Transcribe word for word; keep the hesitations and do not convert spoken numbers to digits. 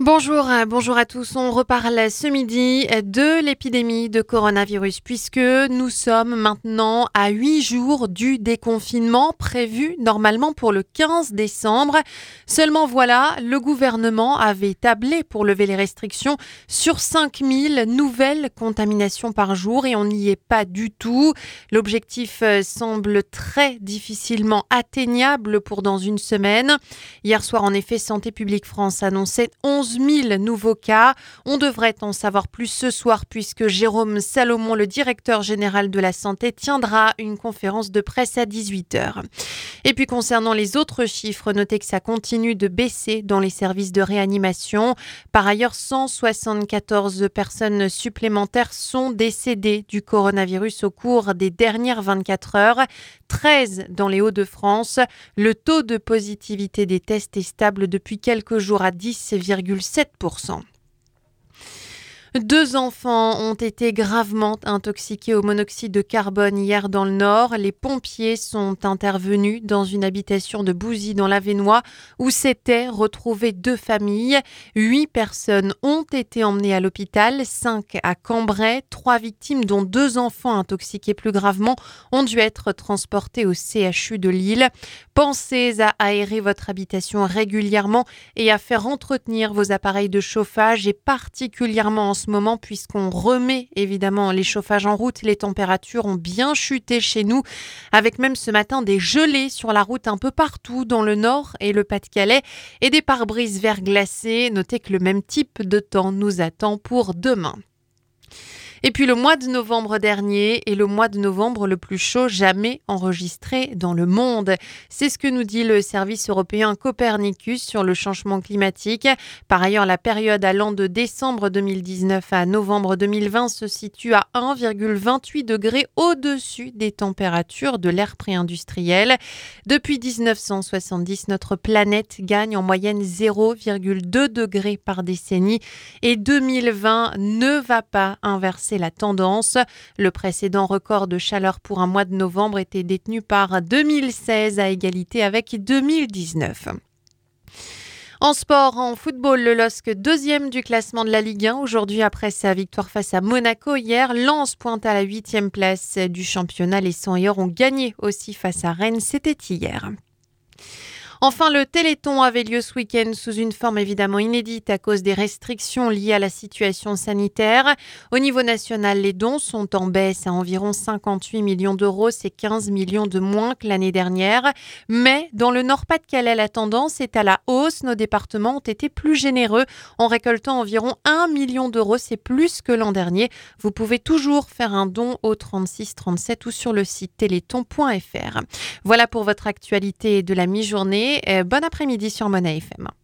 Bonjour, euh, bonjour à tous. On reparle ce midi de l'épidémie de coronavirus puisque nous sommes maintenant à huit jours du déconfinement prévu normalement pour le quinze décembre. Seulement voilà, le gouvernement avait tablé pour lever les restrictions sur cinq mille nouvelles contaminations par jour et on n'y est pas du tout. L'objectif semble très difficilement atteignable pour dans une semaine. Hier soir, en effet, Santé publique France annonçait onze mille nouveaux cas. On devrait en savoir plus ce soir puisque Jérôme Salomon, le directeur général de la santé, tiendra une conférence de presse à dix-huit heures. Et puis concernant les autres chiffres, notez que ça continue de baisser dans les services de réanimation. Par ailleurs, cent soixante-quatorze personnes supplémentaires sont décédées du coronavirus au cours des dernières vingt-quatre heures, treize dans les Hauts-de-France. Le taux de positivité des tests est stable depuis quelques jours à dix virgule sept pour cent. Deux enfants ont été gravement intoxiqués au monoxyde de carbone hier dans le Nord. Les pompiers sont intervenus dans une habitation de Bouzy dans l'Avesnois où s'étaient retrouvées deux familles. Huit personnes ont été emmenées à l'hôpital, cinq à Cambrai. Trois victimes, dont deux enfants intoxiqués plus gravement, ont dû être transportés au C H U de Lille. Pensez à aérer votre habitation régulièrement et à faire entretenir vos appareils de chauffage et particulièrement en ce moment puisqu'on remet évidemment les chauffages en route. Les températures ont bien chuté chez nous avec même ce matin des gelées sur la route un peu partout dans le Nord et le Pas-de-Calais et des pare-brises verglacés. Notez que le même type de temps nous attend pour demain. Et puis le mois de novembre dernier est le mois de novembre le plus chaud jamais enregistré dans le monde. C'est ce que nous dit le service européen Copernicus sur le changement climatique. Par ailleurs, la période allant de décembre deux mille dix-neuf à novembre deux mille vingt se situe à un virgule vingt-huit degrés au-dessus des températures de l'ère pré-industrielle. Depuis dix-neuf cent soixante-dix, notre planète gagne en moyenne zéro virgule deux degrés par décennie et deux mille vingt ne va pas inverser la tendance. Le précédent record de chaleur pour un mois de novembre était détenu par deux mille seize à égalité avec deux mille dix-neuf. En sport, en football, le L O S C deuxième du classement de la Ligue un. Aujourd'hui, après sa victoire face à Monaco hier, Lens pointe à la huitième place du championnat. Les cent ont gagné aussi face à Rennes, c'était hier. Enfin, le Téléthon avait lieu ce week-end sous une forme évidemment inédite à cause des restrictions liées à la situation sanitaire. Au niveau national, les dons sont en baisse à environ cinquante-huit millions d'euros, c'est quinze millions de moins que l'année dernière. Mais dans le Nord-Pas-de-Calais, la tendance est à la hausse. Nos départements ont été plus généreux en récoltant environ un million d'euros, c'est plus que l'an dernier. Vous pouvez toujours faire un don au trente-six trente-sept ou sur le site téléthon point f r. Voilà pour votre actualité de la mi-journée. Bon après-midi sur Mona F M.